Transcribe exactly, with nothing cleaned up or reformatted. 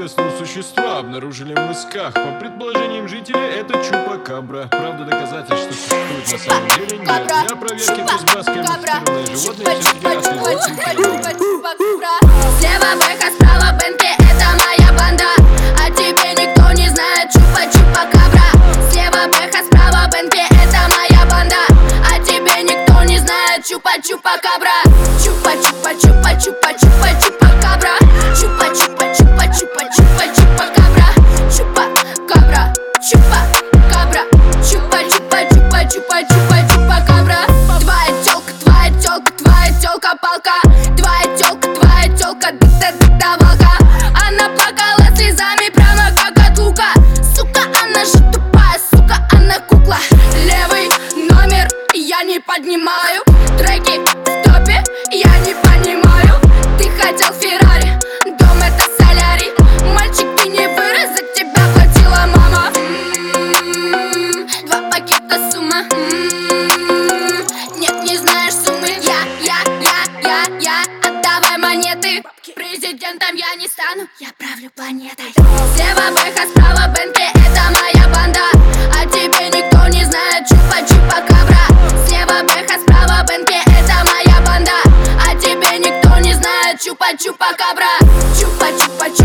неизвестного существа обнаружили в мысках. По предположениям жителей, это чупакабра. Правда, доказательств, что существует на самом деле, нет. Для проверки кузбасское модифицированное животное все-таки Слева Бэха, справа Бентли, это моя банда. А тебе никто не знает чупа-чупа-кабра. Слева Бэха, справа Бентли, это моя банда. А тебе никто не знает чупа-чупа-кабра. Чупа-чупа-чупа-чупа-чупа-чупа-кабра. Чупа-чупа-чупа-чупа-чупа-чупа-кабра. Чупа-кабра, чупа-кабра. Чупа-чупа-чупа-чупа-чупа-чупа-кабра. Твоя тёлка, твоя тёлка, твоя тёлка-палка. Твоя тёлка, твоя тёлка, да-да-да-давалка. Она плакала слезами прямо как от лука. Сука, она же тупая, сука, она кукла. Левый номер я не поднимаю. Треки в топе я не понимаю. Ты хотел Феррари, дом это солярий. Мальчик, ты не вырос, за тебя платила мама. М-м-м, Два пакета сумма. М-м-м, Нет, не знаешь суммы. Я, я, я, я, я, отдавай монеты. Президентом я не стану, я правлю планетой. Слева Бэха, справа Бентли, это моя банда. А тебе никто не знает чупа-чупа-кабра. Слева Бэха, справа Бентли, это моя банда. А тебе никто не знает чупа-чупа-кабра. Чупа-чупа-чупа.